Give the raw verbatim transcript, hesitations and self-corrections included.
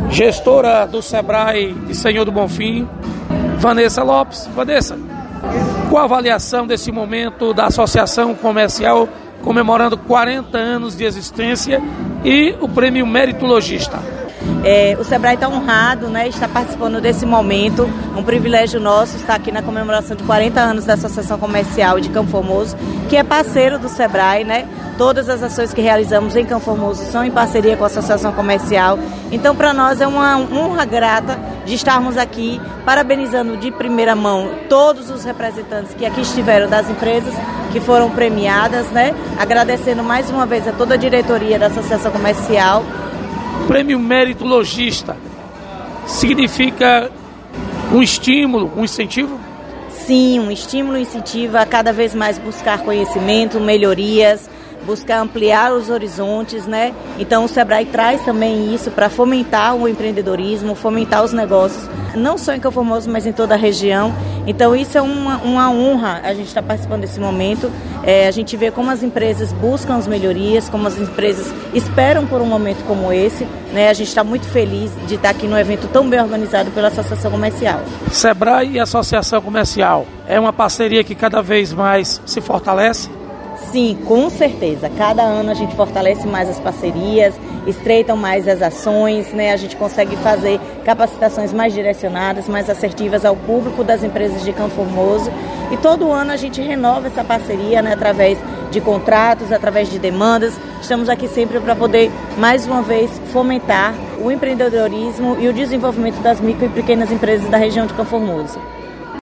gestora do Sebrae de Senhor do Bonfim, Vanessa Lopes. Vanessa, qual a avaliação desse momento da Associação Comercial comemorando quarenta anos de existência e o Prêmio Mérito Logista? É, o Sebrae está honrado, né, está participando desse momento, um privilégio nosso estar aqui na comemoração de quarenta anos da Associação Comercial de Campo Formoso, que é parceiro do Sebrae, né? Todas as ações que realizamos em Campo Formoso são em parceria com a Associação Comercial. Então, para nós é uma honra grata de estarmos aqui parabenizando de primeira mão todos os representantes que aqui estiveram das empresas que foram premiadas, né? Agradecendo mais uma vez a toda a diretoria da Associação Comercial. Prêmio Mérito Logista significa um estímulo, um incentivo? Sim, um estímulo e incentivo a cada vez mais buscar conhecimento, melhorias, buscar ampliar os horizontes, né? Então o Sebrae traz também isso para fomentar o empreendedorismo, fomentar os negócios, não só em Campo Formoso, mas em toda a região. Então isso é uma, uma honra a gente estar participando desse momento. É, a gente vê como as empresas buscam as melhorias, como as empresas esperam por um momento como esse, né? A gente está muito feliz de estar aqui num evento tão bem organizado pela Associação Comercial. Sebrae e Associação Comercial é uma parceria que cada vez mais se fortalece? Sim, com certeza. Cada ano a gente fortalece mais as parcerias, estreitam mais as ações, né? A gente consegue fazer capacitações mais direcionadas, mais assertivas ao público das empresas de Campo Formoso. E todo ano a gente renova essa parceria, né? Através de contratos, através de demandas. Estamos aqui sempre para poder, mais uma vez, fomentar o empreendedorismo e o desenvolvimento das micro e pequenas empresas da região de Campo Formoso.